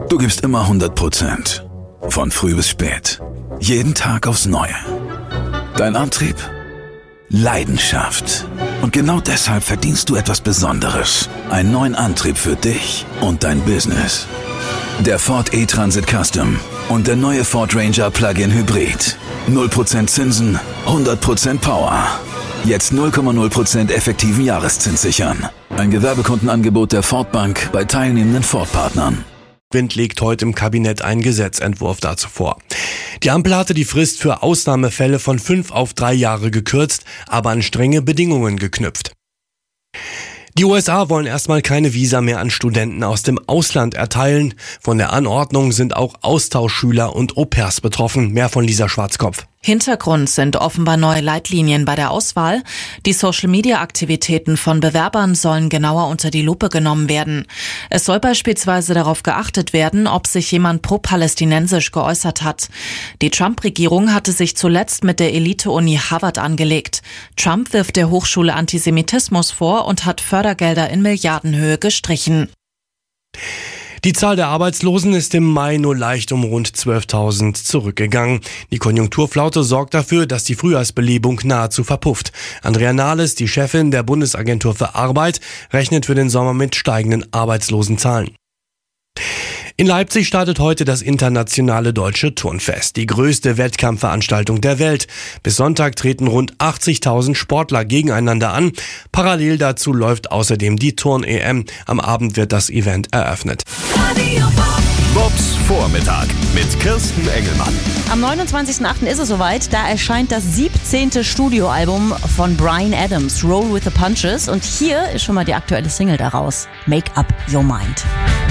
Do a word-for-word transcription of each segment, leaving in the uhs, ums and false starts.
Du gibst immer hundert Prozent. Von früh bis spät. Jeden Tag aufs Neue. Dein Antrieb? Leidenschaft. Und genau deshalb verdienst du etwas Besonderes. Einen neuen Antrieb für dich und dein Business. Der Ford E-Transit Custom und der neue Ford Ranger Plug-in Hybrid. null Prozent Zinsen, hundert Prozent Power. Jetzt null Komma null Prozent effektiven Jahreszins sichern. Ein Gewerbekundenangebot der Ford Bank bei teilnehmenden Ford-Partnern. Wind legt heute im Kabinett einen Gesetzentwurf dazu vor. Die Ampel hatte die Frist für Ausnahmefälle von fünf auf drei Jahre gekürzt, aber an strenge Bedingungen geknüpft. Die U S A wollen erstmal keine Visa mehr an Studenten aus dem Ausland erteilen. Von der Anordnung sind auch Austauschschüler und Au-pairs betroffen. Mehr von Lisa Schwarzkopf. Hintergrund sind offenbar neue Leitlinien bei der Auswahl. Die Social-Media-Aktivitäten von Bewerbern sollen genauer unter die Lupe genommen werden. Es soll beispielsweise darauf geachtet werden, ob sich jemand pro-palästinensisch geäußert hat. Die Trump-Regierung hatte sich zuletzt mit der Elite-Uni Harvard angelegt. Trump wirft der Hochschule Antisemitismus vor und hat Fördergelder in Milliardenhöhe gestrichen. Die Zahl der Arbeitslosen ist im Mai nur leicht um rund zwölftausend zurückgegangen. Die Konjunkturflaute sorgt dafür, dass die Frühjahrsbelebung nahezu verpufft. Andrea Nahles, die Chefin der Bundesagentur für Arbeit, rechnet für den Sommer mit steigenden Arbeitslosenzahlen. In Leipzig startet heute das internationale Deutsche Turnfest, die größte Wettkampfveranstaltung der Welt. Bis Sonntag treten rund achtzigtausend Sportler gegeneinander an. Parallel dazu läuft außerdem die Turn-E M. Am Abend wird das Event eröffnet. Bobs Vormittag mit Kirsten Engelmann. Am neunundzwanzigsten achten ist es soweit, da erscheint das siebzehnte Studioalbum von Bryan Adams, Roll with the Punches. Und hier ist schon mal die aktuelle Single daraus, Make Up Your Mind.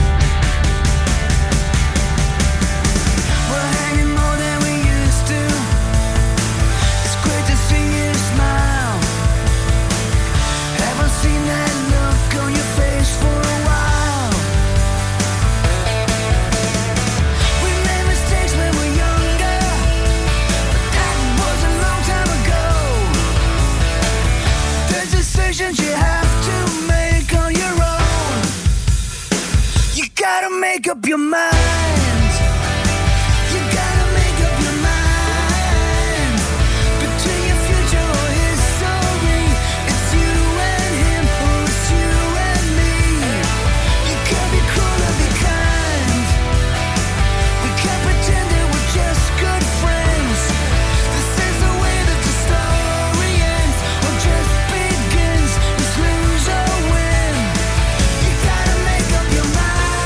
Make up your mind. You gotta make up your mind. Between your future or history, it's you and him or it's you and me. You can be cruel or be kind. We can't pretend that we're just good friends. This is the way that the story ends or just begins. It's lose or win. You gotta make up your mind.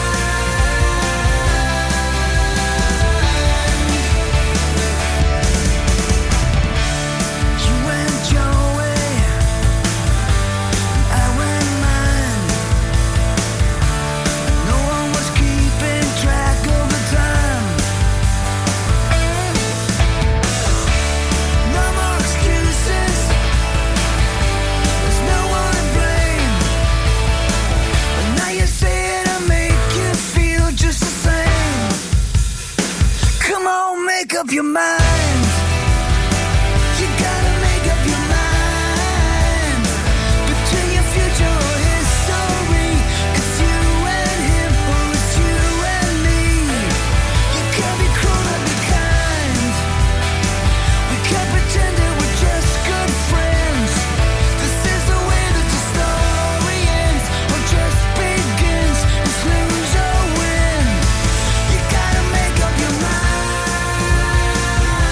Make up your mind. You gotta make up your mind. Between your future or history, it's you and him or it's you and me. You can't be cruel or be kind. We can't pretend that we're just good friends. This is the way that the story ends or just begins. It's lose or win. You gotta make up your mind.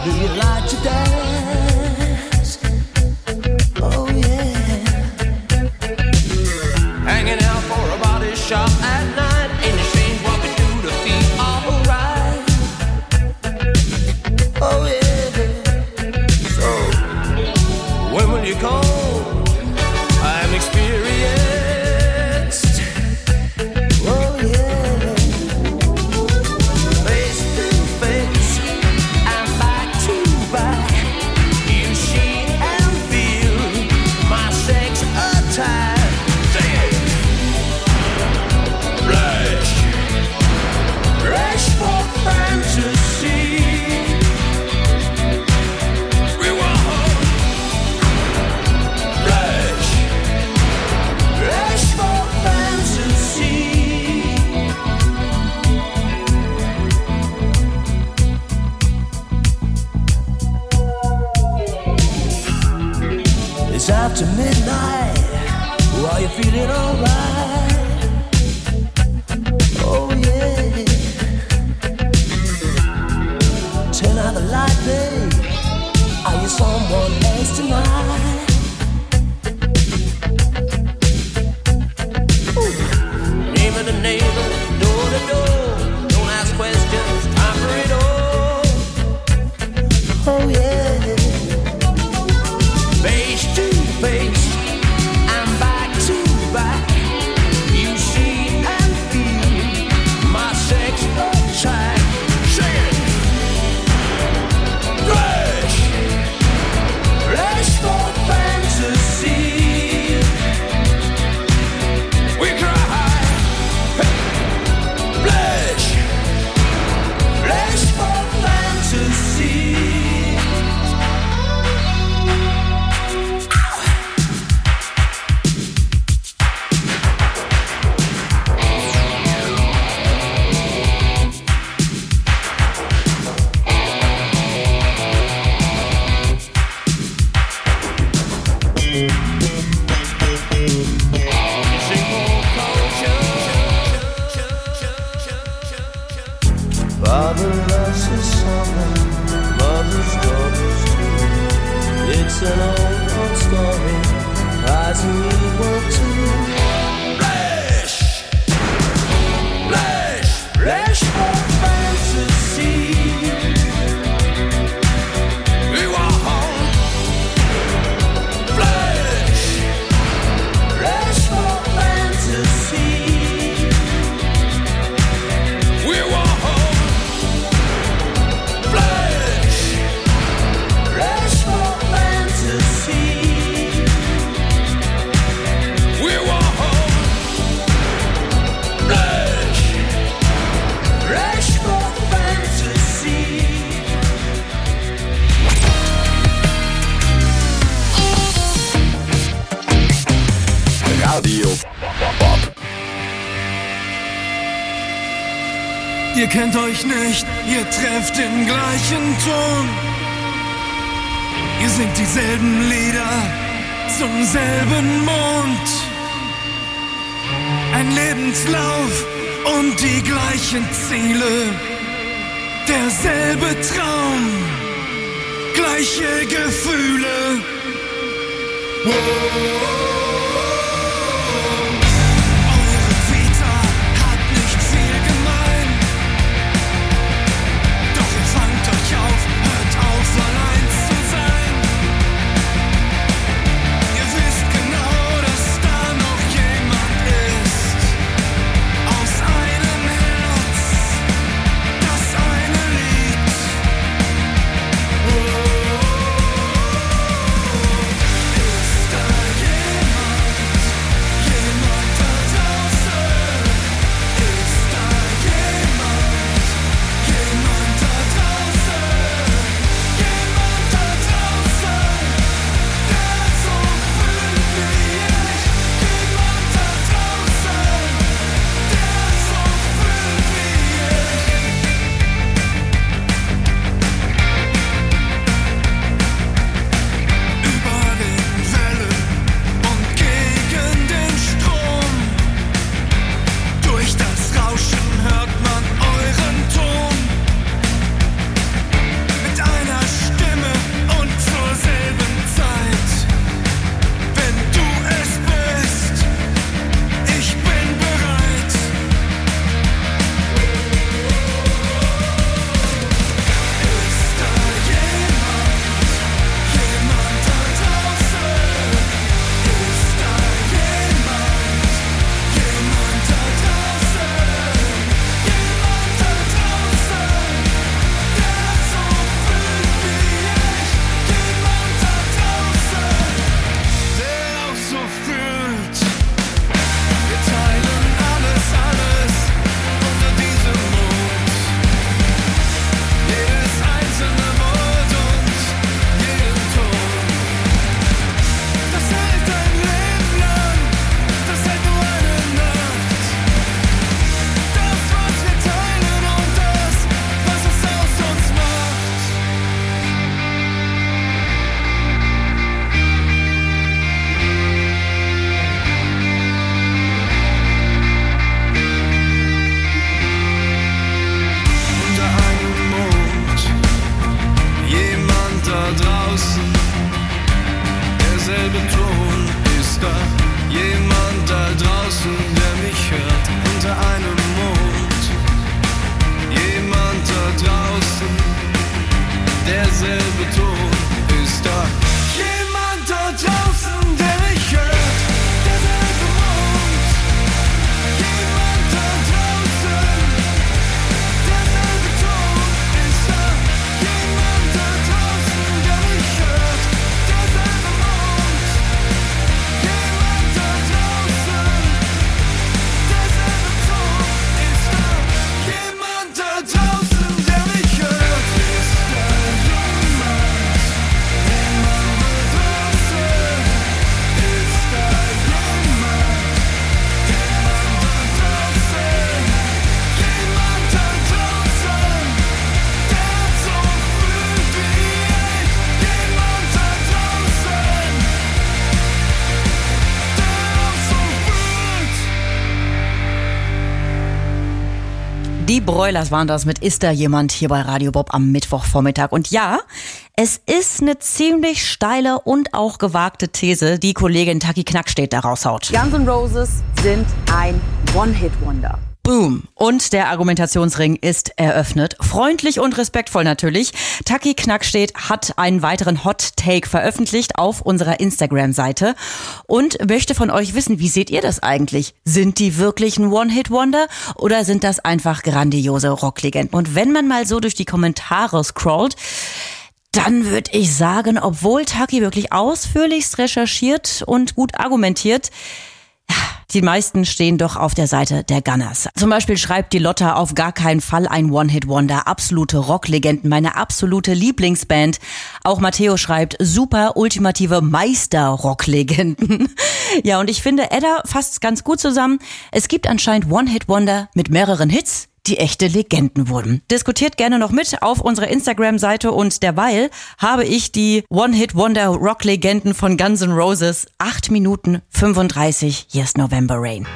Do you like to dance? Oh yeah. Hanging out for a body shop at night. Ain't it strange what we do to feel alright? Oh yeah. So when will you come? I'm experienced. Oh yeah. Face to face and back to back. You see and feel my sex attack. Say it. Rush. Rush for fantasy. We want home. Rush. Rush for fantasy. It's after midnight. Are you feeling alright? Oh yeah. Turn out the light, babe. Are you someone else tonight? Ooh. Neighbor to neighbor, door to door. Don't ask questions, time for it all. Oh yeah. Face to face and back to back. You see and feel my sex attack. Say it. Rush. Rush for fantasy. We cry. Rush. Rush for fantasy. Father loves his son, mother's daughters too. It's an old, old story, rising evil too. Rush! Rush! Rush for fantasy. We want home. Rush! Rush for fantasy. We want home. Rush! Rush for fantasy. We want home. Rush! Rush for fantasy. Radio Bob. Ihr kennt euch nicht, ihr trefft den gleichen Ton. Ihr singt dieselben Lieder zum selben Mond. Ein Lebenslauf und die gleichen Ziele. Derselbe Traum, gleiche Gefühle. Eure Vita hat nicht viel gemein. Doch ihr fangt euch auf, hört auf allein zu sein. Ihr wisst genau, dass da noch jemand ist. Aus einem Herz, das eine liebt. Ist da jemand? Die Broilers waren das mit Ist da jemand hier bei Radio Bob am Mittwochvormittag. Und ja, es ist eine ziemlich steile und auch gewagte These, die Kollegin Taki Knackstedt da raushaut. Guns N' Roses sind ein One-Hit-Wonder. Boom. Und der Argumentationsring ist eröffnet. Freundlich und respektvoll natürlich. Taki Knackstedt hat einen weiteren Hot Take veröffentlicht auf unserer Instagram-Seite und möchte von euch wissen, wie seht ihr das eigentlich? Sind die wirklich ein One-Hit-Wonder oder sind das einfach grandiose Rocklegenden? Und wenn man mal so durch die Kommentare scrollt, dann würde ich sagen, obwohl Taki wirklich ausführlichst recherchiert und gut argumentiert, die meisten stehen doch auf der Seite der Gunners. Zum Beispiel schreibt die Lotta auf gar keinen Fall ein One-Hit-Wonder. Absolute Rocklegenden, meine absolute Lieblingsband. Auch Matteo schreibt, super ultimative Meister-Rocklegenden. Ja, und ich finde, Edda fasst ganz gut zusammen. Es gibt anscheinend One-Hit-Wonder mit mehreren Hits, die echte Legenden wurden. Diskutiert gerne noch mit auf unserer Instagram-Seite und derweil habe ich die One-Hit-Wonder-Rock-Legenden von Guns N' Roses acht Minuten fünfunddreißig Yes November Rain.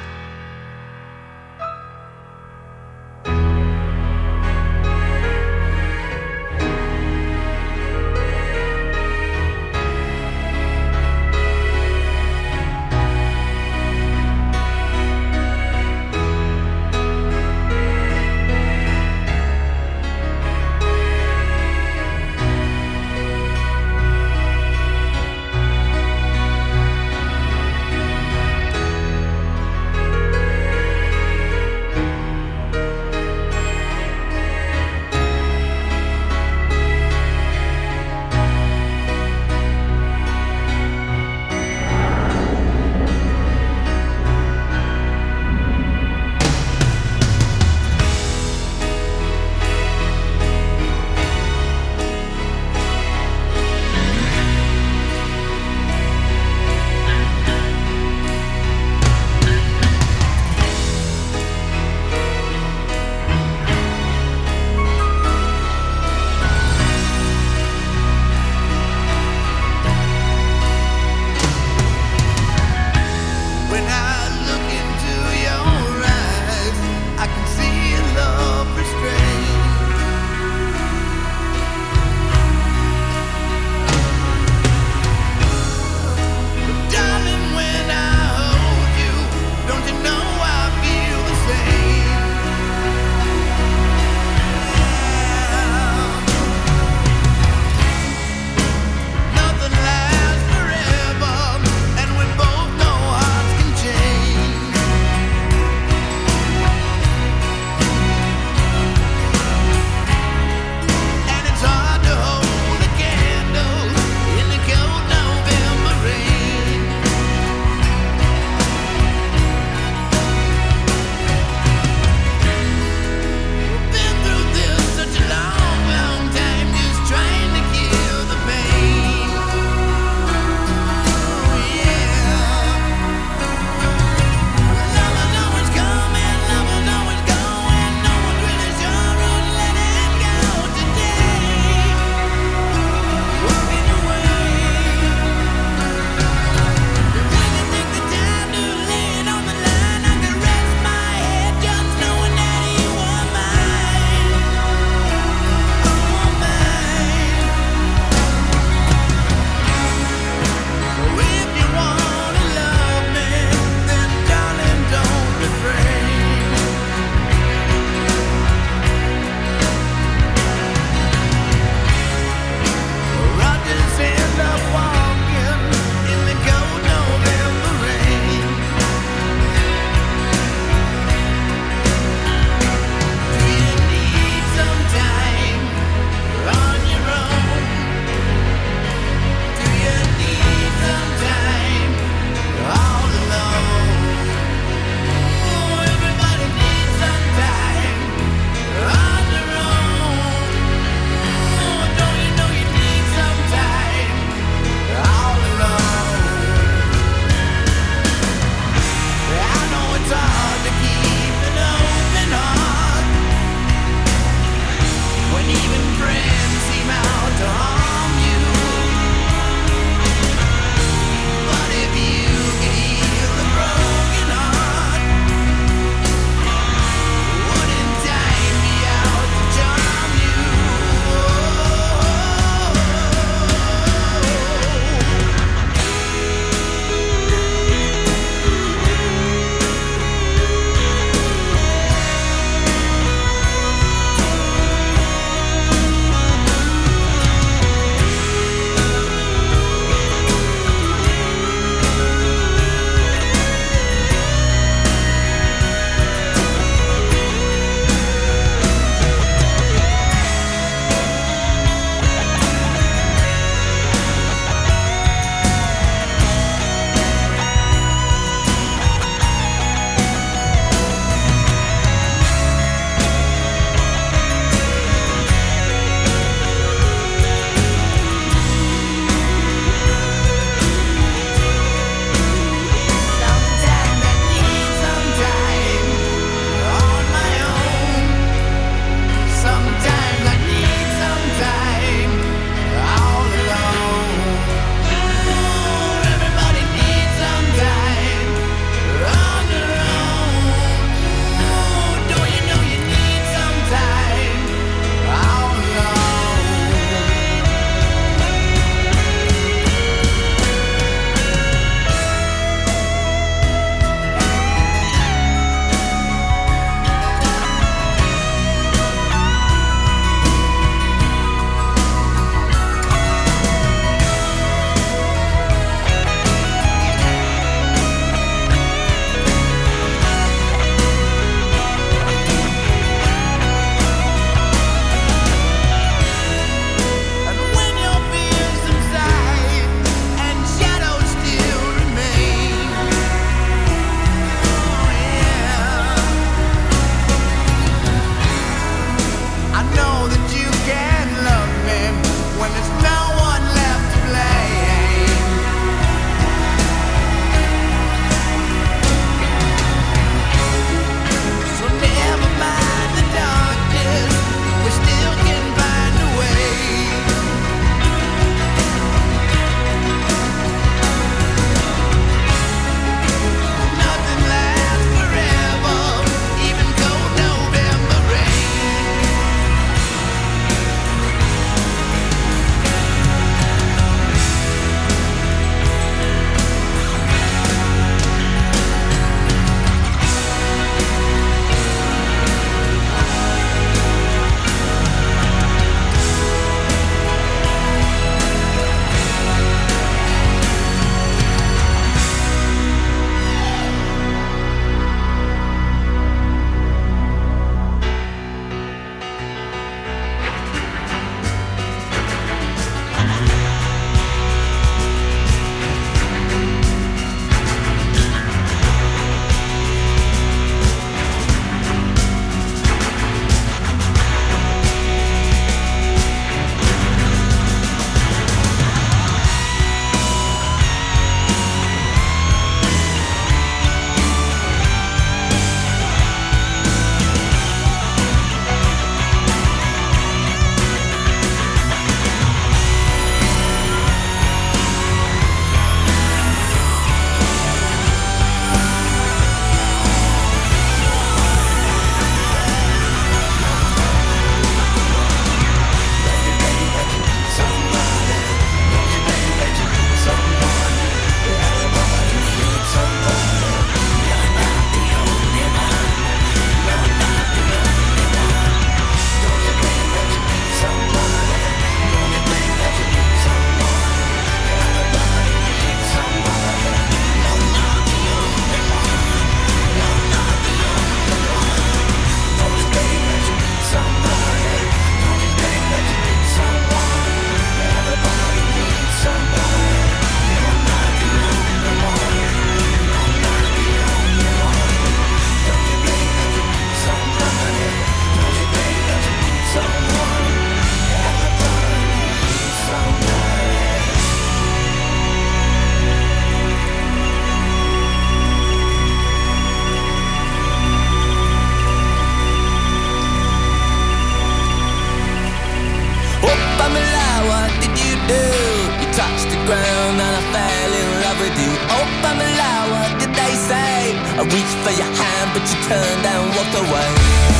ground and I fell in love with you. Oh, Pamela, what did they say? I reached for your hand, but you turned and walked away.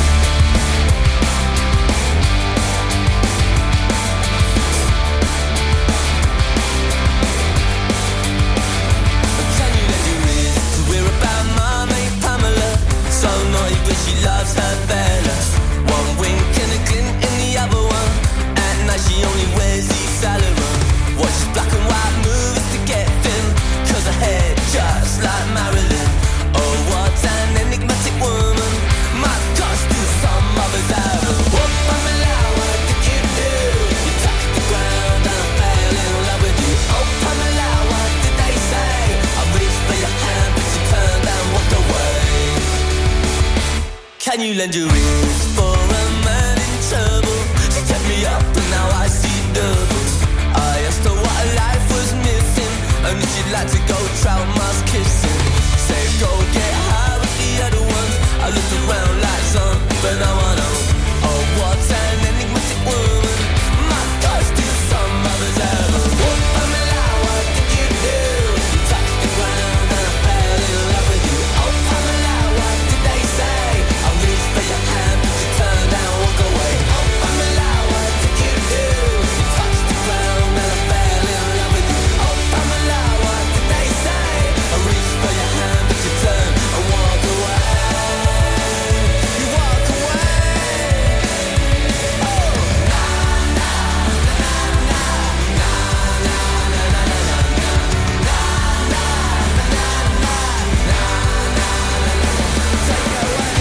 Can you let your ears? 'Cause we're about my mate Pamela. So naughty, but she loves her fella. One wink and a glint in the other one. At night she only wears these Salomon. Watches black and white movies to get thin. 'Cause her hair just like Marilyn. Oh, what an enigmatic woman. My gosh, do some others have her. Oh, Pamela, what did you do? You touched the ground and I fell in love with you. Oh, Pamela, what did they say? I reached for your hand, but you turned and walked away. Can you lend your ears for a man in trouble? She kept me up and now I see double. I asked her what her life was missing, and if she'd like to go trout mouse kissing. Say go get high with the other ones. I looked around like some, but no one knows. Oh, what an enigmatic woman. My gosh, do some others ever? Oh, Pamela, what did you do? You touched the ground and I fell in love with you. Oh, Pamela, what did they say? I reached for your hand, but you turned and walked away. Oh, Pamela, what did you do? You touched the ground and I fell in love with you. Oh, Pamela, what did they say? I reached for your hand, but you turned and walked away. You walk away. Oh, na na na na na na na na na na na na na na na. Take it away.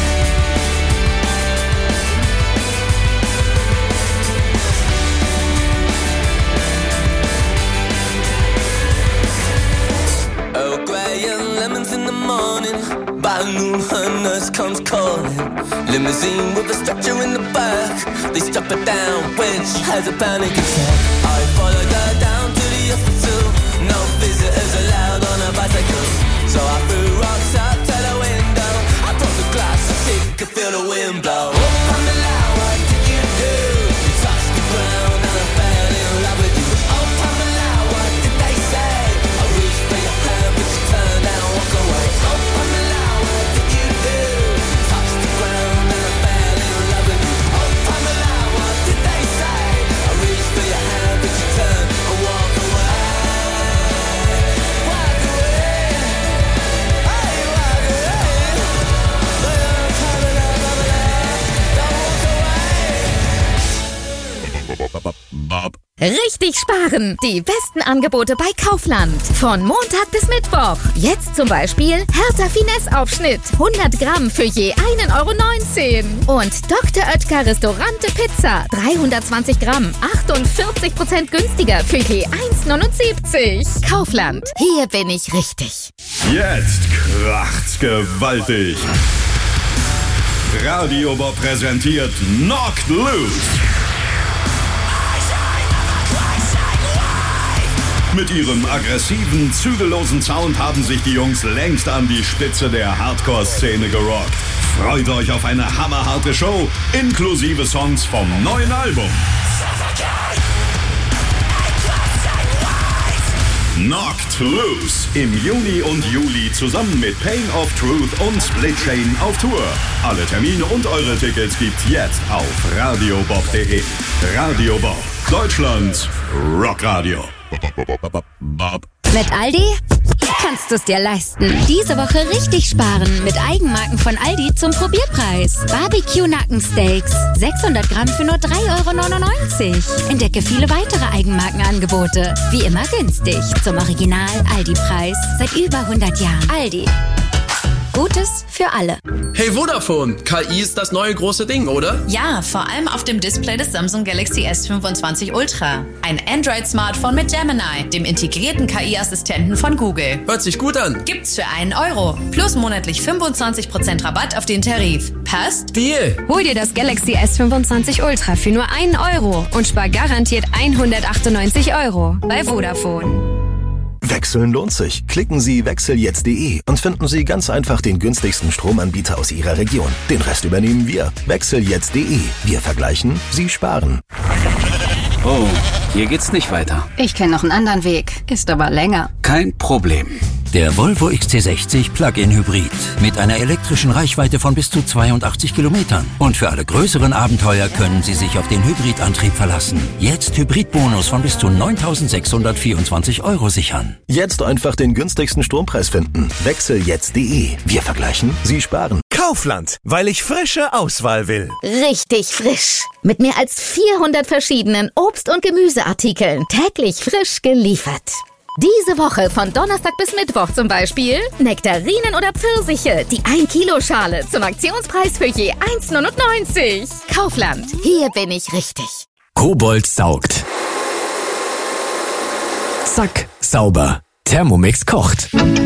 Earl Grey and lemons in the morning. By noon her nurse comes calling. Limousine with a stretcher in the back. They strap her down when she has a panic attack. I followed her down to the hospital. No visitors allowed on a bicycle. So I threw rocks out to the window. I broke the glass so she could feel the wind blow. Oh, Pamela, what did you do? You touched the ground and I fell in love with you. Oh, Pamela, what did they say? I reached for your hand, but you turned and walked away. Oh, Pamela, what did you do? You touched the ground and I fell in love with you. Oh, Pamela, what did they say? I reached for your hand, but you turned and walked away. Walk away. Hey, walk away. Oh, Pamela, Pamela, don't walk away. Richtig sparen! Die besten Angebote bei Kaufland. Von Montag bis Mittwoch. Jetzt zum Beispiel Hertha Finesse-Aufschnitt. hundert Gramm für je ein Euro neunzehn. Und Doktor Oetker Restaurante Pizza. dreihundertzwanzig Gramm. achtundvierzig Prozent günstiger für je eins neunundsiebzig. Kaufland. Hier bin ich richtig. Jetzt kracht's gewaltig. Radio Bob präsentiert Knocked Loose. Mit ihrem aggressiven, zügellosen Sound haben sich die Jungs längst an die Spitze der Hardcore-Szene gerockt. Freut euch auf eine hammerharte Show, inklusive Songs vom neuen Album. Knocked Loose im Juni und Juli zusammen mit Pain of Truth und Split Chain auf Tour. Alle Termine und eure Tickets gibt's jetzt auf radiobob punkt de. Radio Bob, Deutschlands Rockradio. Mit Aldi kannst du es dir leisten. Diese Woche richtig sparen mit Eigenmarken von Aldi zum Probierpreis. Barbecue Nackensteaks, sechshundert Gramm für nur drei Euro neunundneunzig. Entdecke viele weitere Eigenmarkenangebote. Wie immer günstig. Zum Original Aldi-Preis seit über hundert Jahren. Aldi. Gutes für alle. Hey Vodafone, K I ist das neue große Ding, oder? Ja, vor allem auf dem Display des Samsung Galaxy S fünfundzwanzig Ultra. Ein Android-Smartphone mit Gemini, dem integrierten K I-Assistenten von Google. Hört sich gut an. Gibt's für einen Euro. Plus monatlich fünfundzwanzig Prozent Rabatt auf den Tarif. Passt? Deal. Hol dir das Galaxy S fünfundzwanzig Ultra für nur einen Euro und spar garantiert hundertachtundneunzig Euro bei Vodafone. Wechseln lohnt sich. Klicken Sie wechsel jetzt punkt de und finden Sie ganz einfach den günstigsten Stromanbieter aus Ihrer Region. Den Rest übernehmen wir. wechsel jetzt punkt de. Wir vergleichen, Sie sparen. Oh, Hier geht's nicht weiter. Ich kenne noch einen anderen Weg, ist aber länger. Kein Problem. Der Volvo X C sechzig Plug-in Hybrid mit einer elektrischen Reichweite von bis zu zweiundachtzig Kilometern. Und für alle größeren Abenteuer können Sie sich auf den Hybridantrieb verlassen. Jetzt Hybridbonus von bis zu neuntausendsechshundertvierundzwanzig Euro sichern. Jetzt einfach den günstigsten Strompreis finden. Wechsel jetzt punkt de. Wir vergleichen, Sie sparen. Kaufland, weil ich frische Auswahl will. Richtig frisch. Mit mehr als vierhundert verschiedenen Obst- und Gemüseartikeln. Täglich frisch geliefert. Diese Woche von Donnerstag bis Mittwoch zum Beispiel Nektarinen oder Pfirsiche, die ein Kilo Schale zum Aktionspreis für je eins neunundneunzig. Kaufland, hier bin ich richtig. Kobold saugt. Zack, sauber. Thermomix kocht.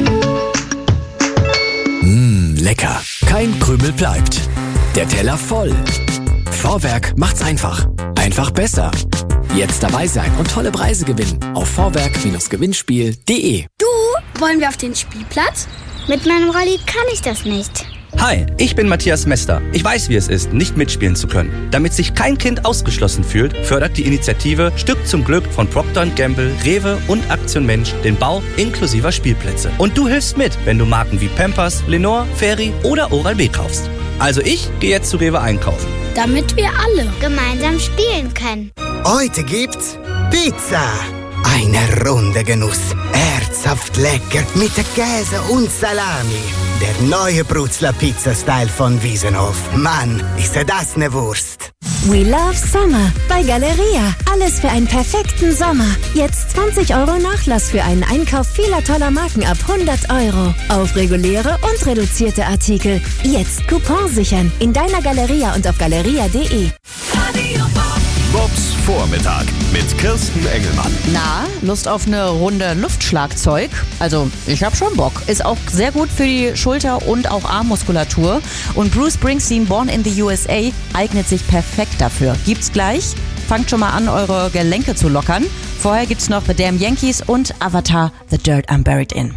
Mmh, lecker. Kein Krümel bleibt. Der Teller voll. Vorwerk macht's einfach. Einfach besser. Jetzt dabei sein und tolle Preise gewinnen auf vorwerk Gewinnspiel punkt de. Du, wollen wir auf den Spielplatz? Mit meinem Rolli kann ich das nicht. Hi, ich bin Matthias Mester. Ich weiß, wie es ist, nicht mitspielen zu können. Damit sich kein Kind ausgeschlossen fühlt, fördert die Initiative Stück zum Glück von Procter und Gamble, Rewe und Aktion Mensch den Bau inklusiver Spielplätze. Und du hilfst mit, wenn du Marken wie Pampers, Lenore, Fairy oder Oral-B kaufst. Also ich gehe jetzt zu Rewe einkaufen. Damit wir alle gemeinsam spielen können. Heute gibt's Pizza. Eine Runde Genuss. Herzhaft lecker mit Käse und Salami. Der neue Brutzler Pizza-Style von Wiesenhof. Mann, ist das ne Wurst. We love Summer bei Galeria. Alles für einen perfekten Sommer. Jetzt zwanzig Euro Nachlass für einen Einkauf vieler toller Marken ab hundert Euro. Auf reguläre und reduzierte Artikel. Jetzt Coupon sichern. In deiner Galeria und auf galeria punkt de. Bobs Vormittag mit Kirsten Engelmann. Na, Lust auf eine Runde Luftschlagzeug? Also, ich hab schon Bock. Ist auch sehr gut für die Schulter- und auch Armmuskulatur. Und Bruce Springsteen, Born in the U S A, eignet sich perfekt dafür. Gibt's gleich. Fangt schon mal an, eure Gelenke zu lockern. Vorher gibt's noch The Damn Yankees und Avatar, The Dirt I'm Buried In.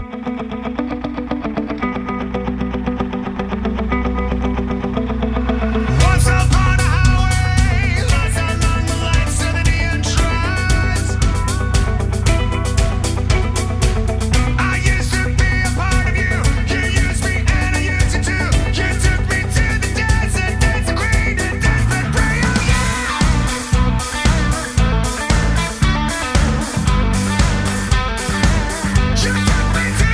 You took me to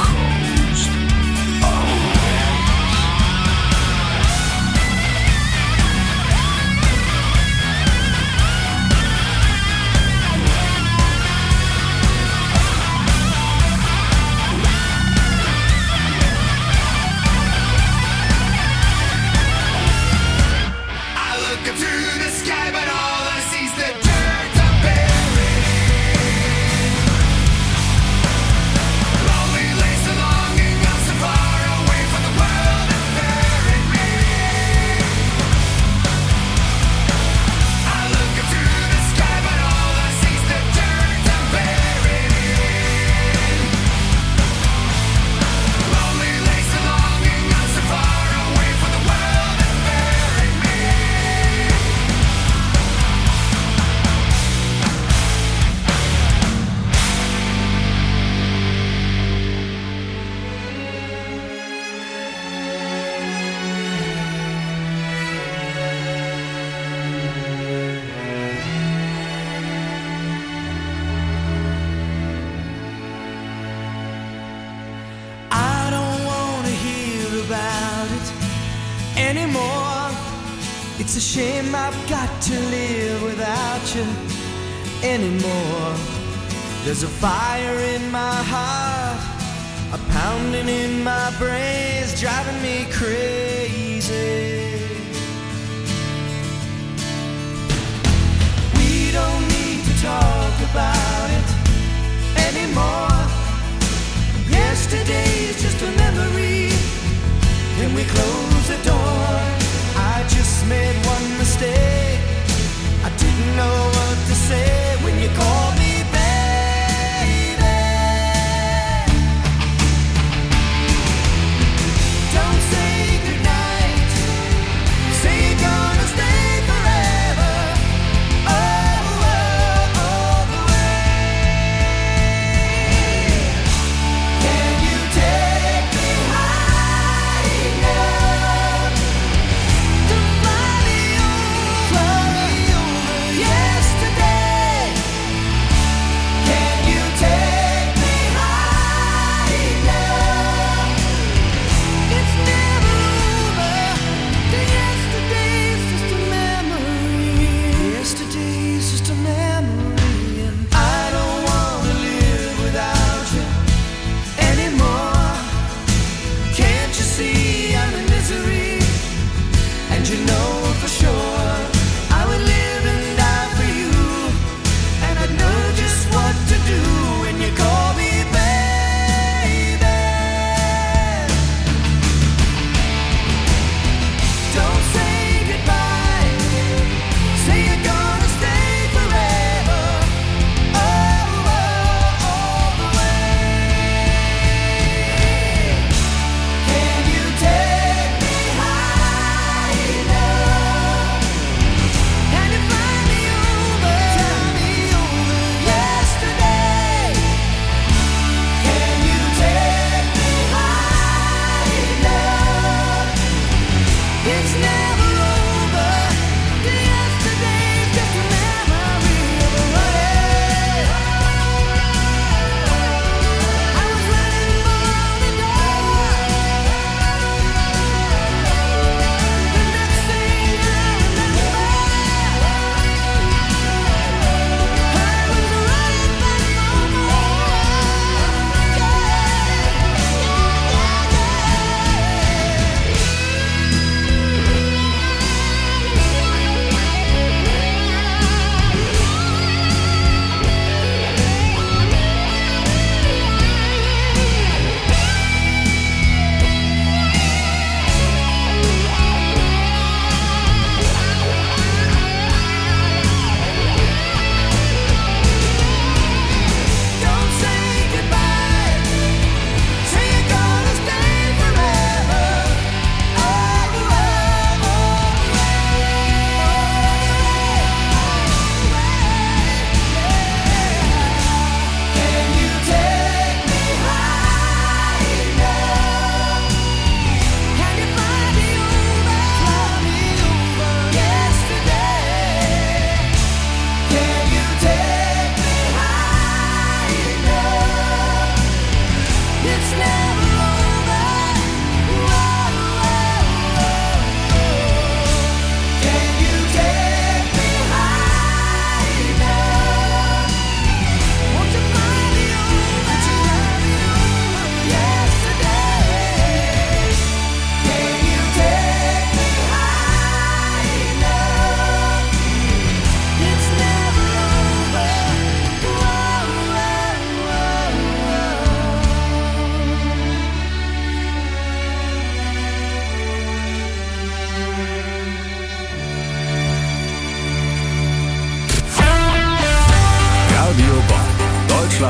Anymore. It's a shame I've got to live without you anymore. There's a fire in my heart, a pounding in my brains, driving me crazy. We don't need to talk about it anymore. Yesterday's just a memory. Can we close the door? I just made one mistake. I didn't know what to say when you called me baby. Don't say goodnight. Say you're gonna stay forever. All the way, all the way. Can you tell?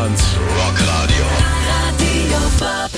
Deutschland. Rockradio. Radio Bob.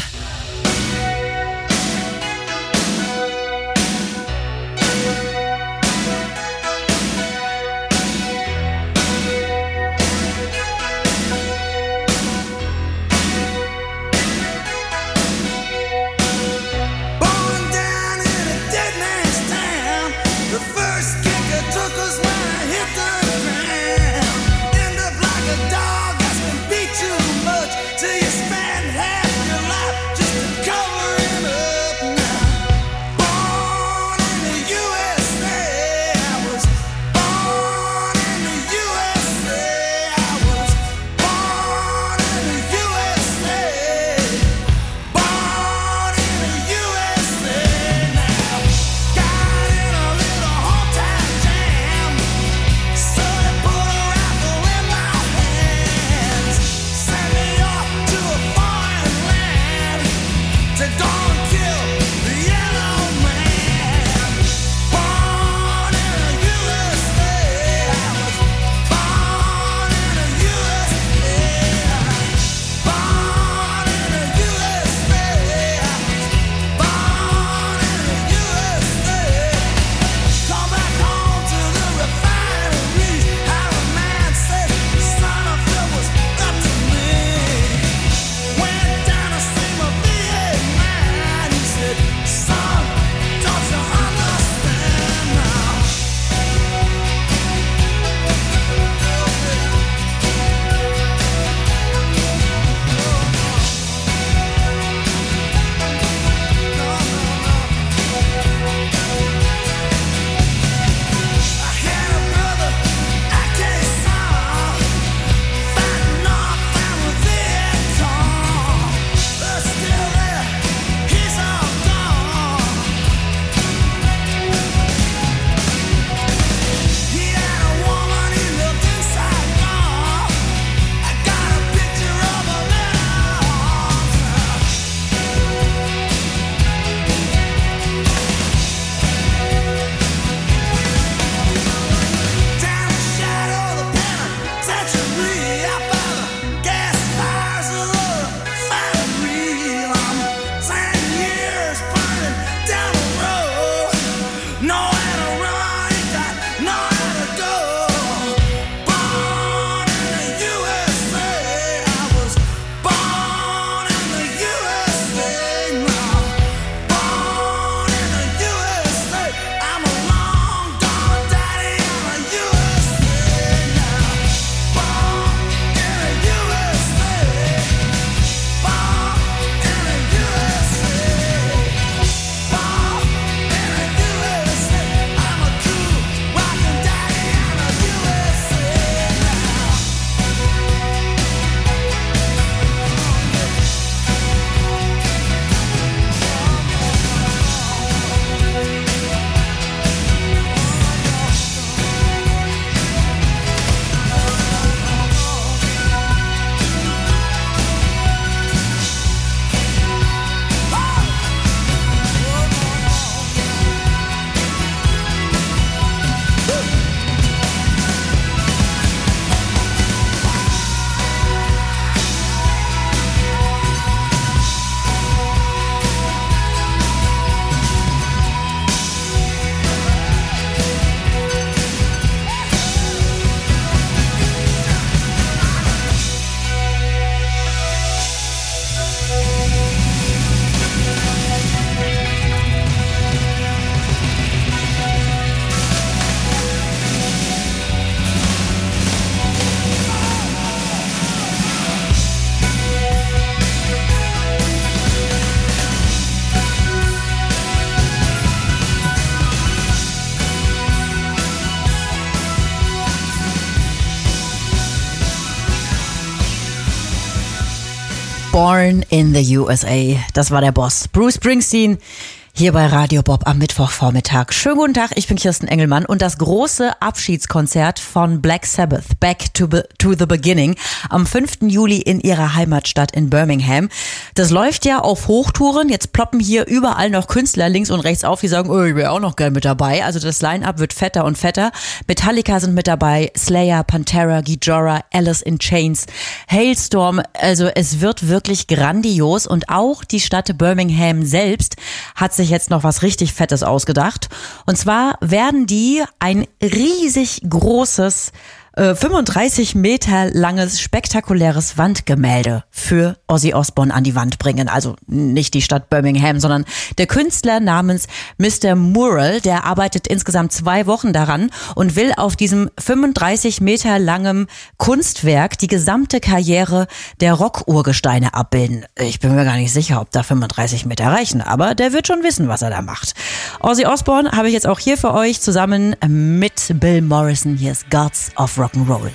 Born in the U S A. Das war der Boss. Bruce Springsteen. Hier bei Radio Bob am Mittwochvormittag. Schönen guten Tag, ich bin Kirsten Engelmann und das große Abschiedskonzert von Black Sabbath, Back to, be- to the Beginning, am fünften Juli in ihrer Heimatstadt in Birmingham. Das läuft ja auf Hochtouren. Jetzt ploppen hier überall noch Künstler links und rechts auf, die sagen, oh, ich wäre auch noch gern mit dabei. Also das Line-Up wird fetter und fetter. Metallica sind mit dabei, Slayer, Pantera, Gijora, Alice in Chains, Hailstorm. Also es wird wirklich grandios und auch die Stadt Birmingham selbst hat sich jetzt noch was richtig Fettes ausgedacht. Und zwar werden die ein riesig großes äh, fünfunddreißig Meter langes, spektakuläres Wandgemälde für Ozzy Osbourne an die Wand bringen. Also nicht die Stadt Birmingham, sondern der Künstler namens Mister Mural, der arbeitet insgesamt zwei Wochen daran und will auf diesem fünfunddreißig Meter langem Kunstwerk die gesamte Karriere der Rock-Urgesteine abbilden. Ich bin mir gar nicht sicher, ob da fünfunddreißig Meter reichen, aber der wird schon wissen, was er da macht. Ozzy Osbourne habe ich jetzt auch hier für euch zusammen mit Bill Morrison. Hier ist Gods of Rock'n'Roll.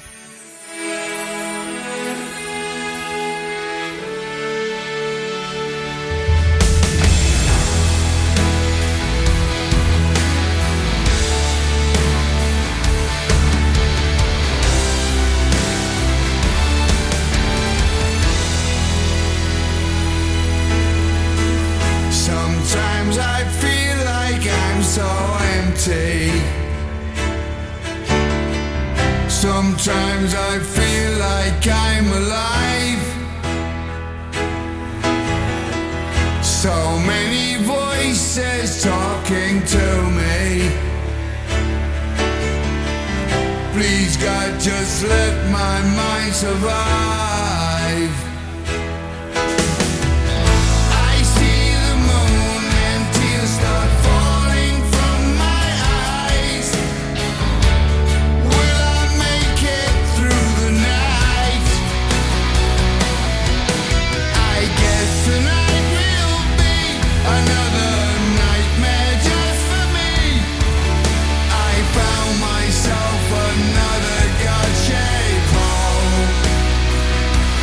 Sometimes I feel like I'm so empty. Sometimes I feel like I'm alive. So many voices talking to me. Please God, just let my mind survive. I see the moon and tears start falling from my eyes. Will I make it through the night? I guess tonight will be another nightmare just for me. I found myself another God-shaped hole.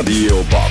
Radio Bob.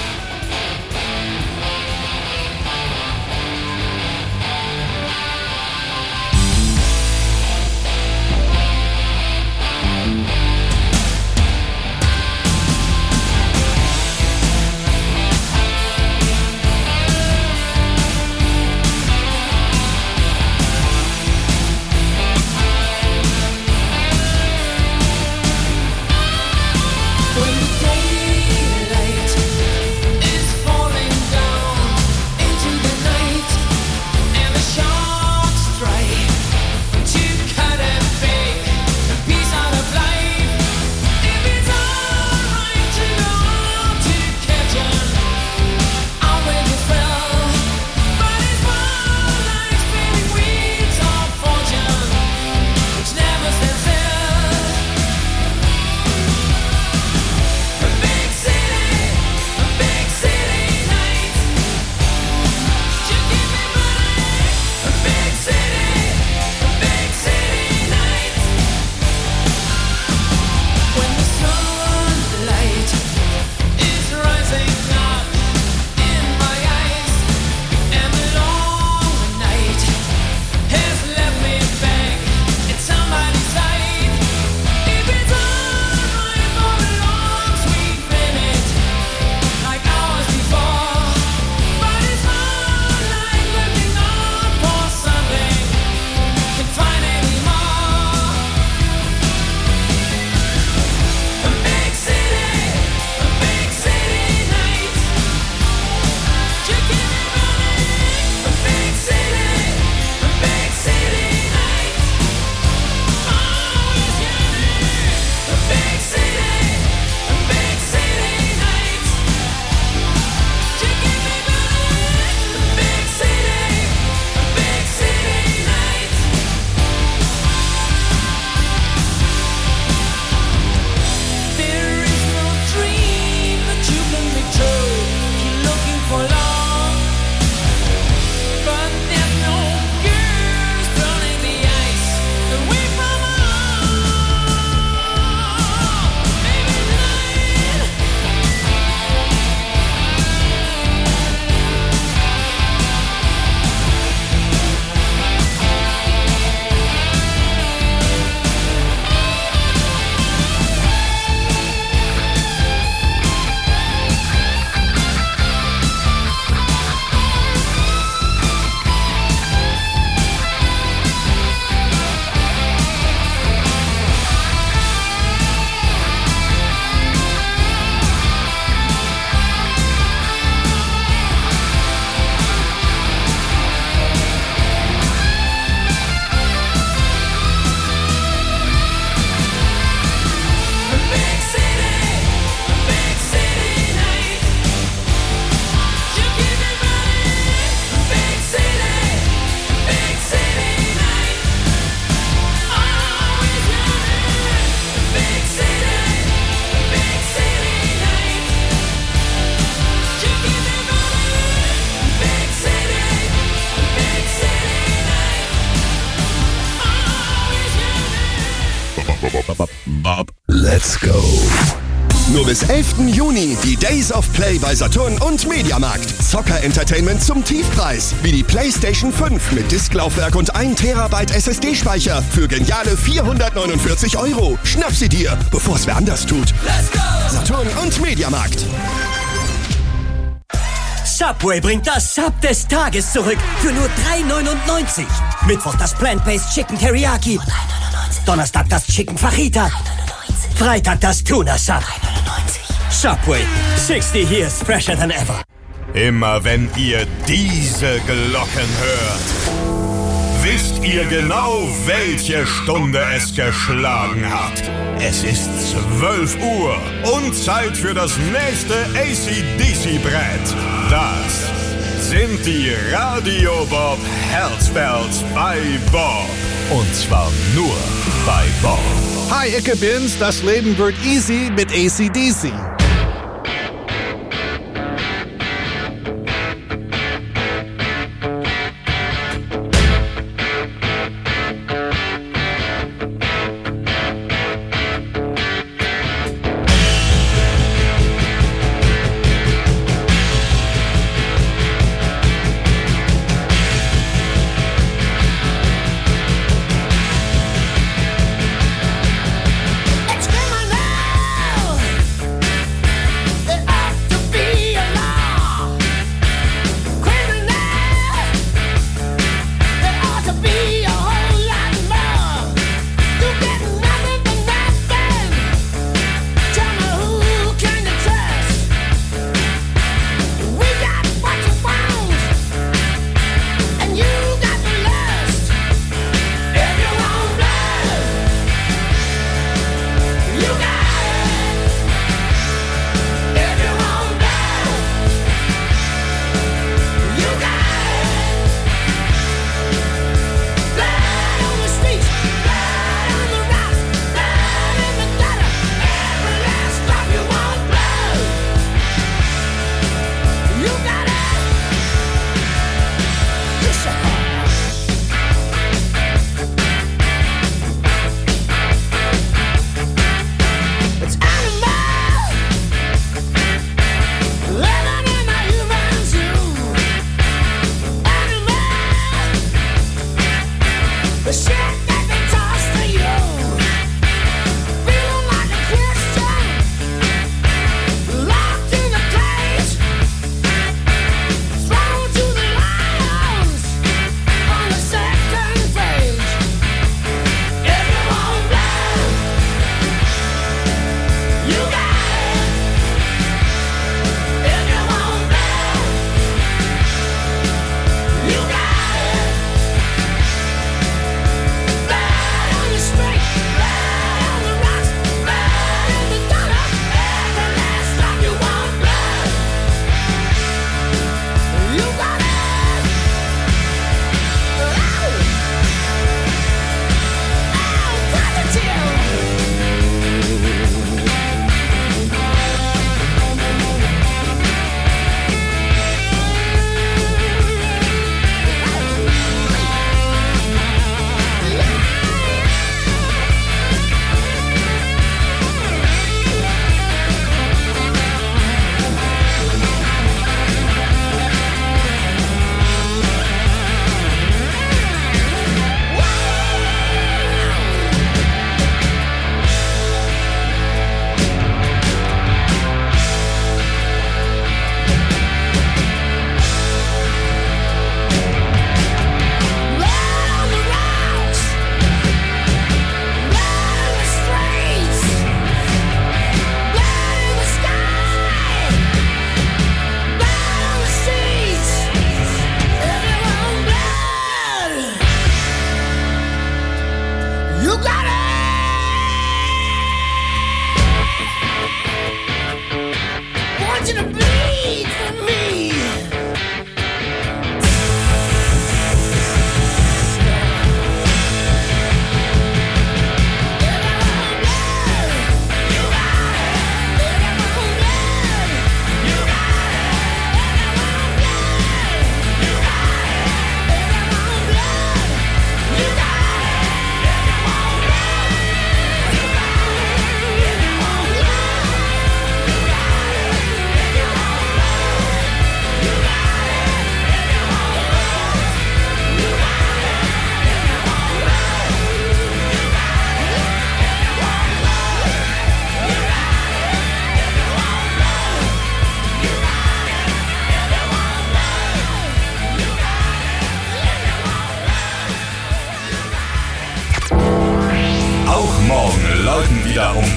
Bob. Let's go. Nur bis elften Juni die Days of Play bei Saturn und Mediamarkt. Zocker-Entertainment zum Tiefpreis. Wie die PlayStation fünf mit Disklaufwerk und ein Terabyte S S D-Speicher für geniale vierhundertneunundvierzig Euro. Schnapp sie dir, bevor es wer anders tut. Let's go! Saturn und Mediamarkt. Subway bringt das Sub des Tages zurück für nur drei neunundneunzig. Mittwoch das Plant-Based Chicken Teriyaki. Donnerstag das Chicken Fajita. Freitag das Tuna Sub. Subway, sixty years fresher than ever. Immer wenn ihr diese Glocken hört, wisst ihr genau, welche Stunde es geschlagen hat. Es ist zwölf Uhr und Zeit für das nächste A C D C-Brett. Das sind die Radio Bob Herzbells bei Bob. Und zwar nur bei Bob. Hi, ich bin's. Das Leben wird easy mit A C D C.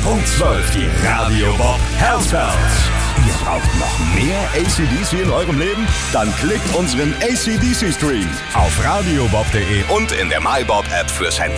Punkt zwölf die Radio Bob Health Bells. Ihr braucht noch mehr A C D C in eurem Leben? Dann klickt unseren A C D C Stream auf radiobob punkt de und in der MyBob App fürs Handy.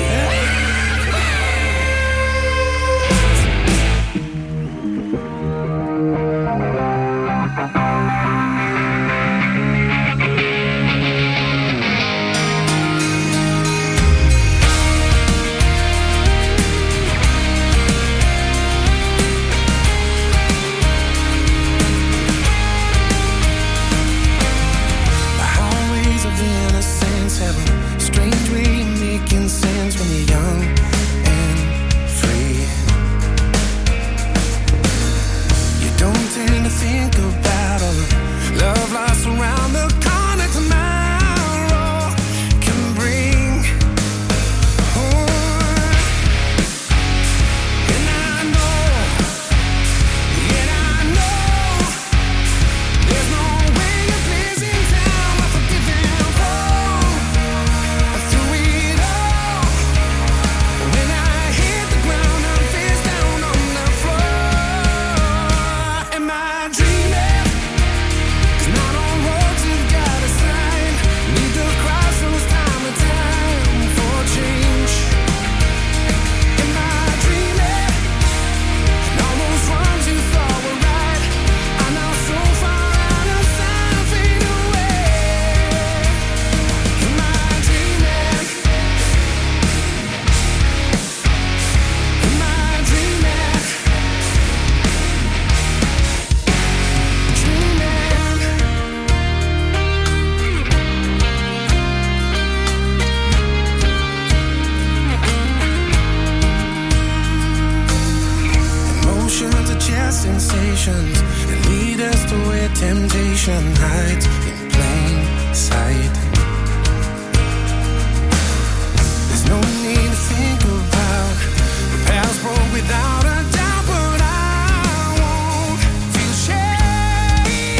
sensations and lead us to where temptation hides in plain sight. There's no need to think about the past broke without a doubt, but I won't feel shame.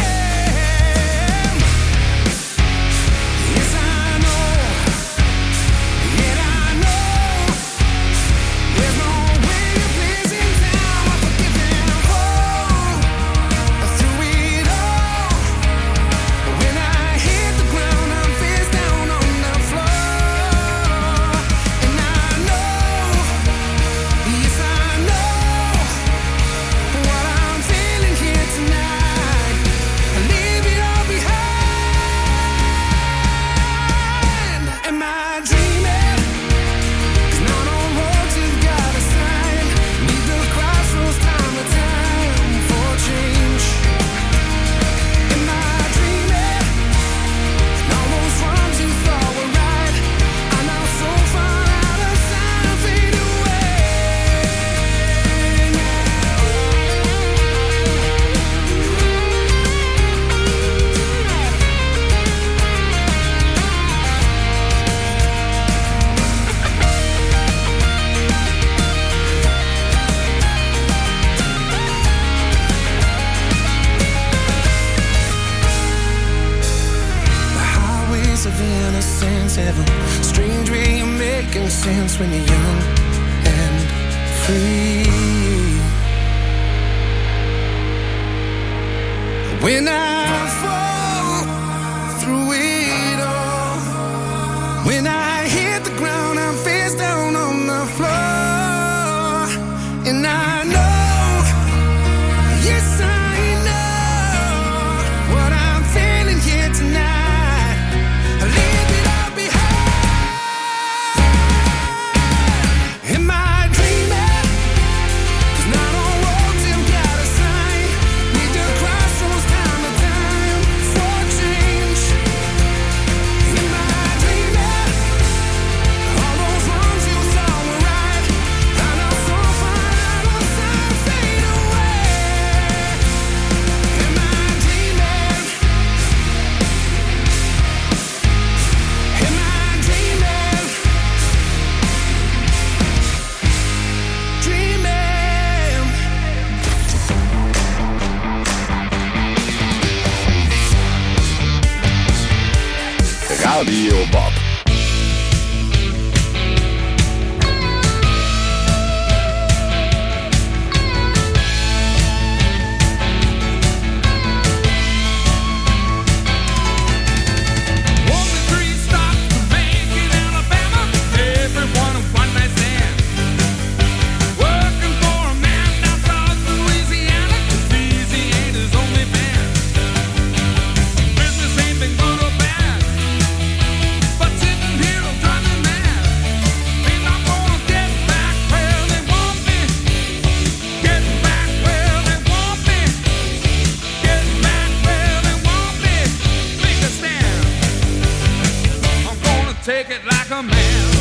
Yes, I know, yet I know there's no way you're pleasing down. I'm forgiven all through it all. When I hit the ground, I'm face down on the floor, and I know, yes, I know what I'm feeling here tonight. I leave it all behind. Am I dreaming? 'Cause not all roads have got a sign. Need the crossroads time to time for change. Am I dreaming? And all those wrongs you thought were right are now so far out of sight, fade away. The highways of innocence have a strange way of making sense when you're young and free. When I fall through it all, when I hit the ground, I'm face down on the floor, and I know, yes, I know what I'm feeling here tonight. I leave it all behind. Am I dreaming? 'Cause not all roads have got a sign. Need the crossroads time to time for change. Am I dreaming? All those wrongs you thought were right are now so far out of sight, fade away. Am I dreaming? Am I dreaming? Dreaming. Radio Bob. take it like a man.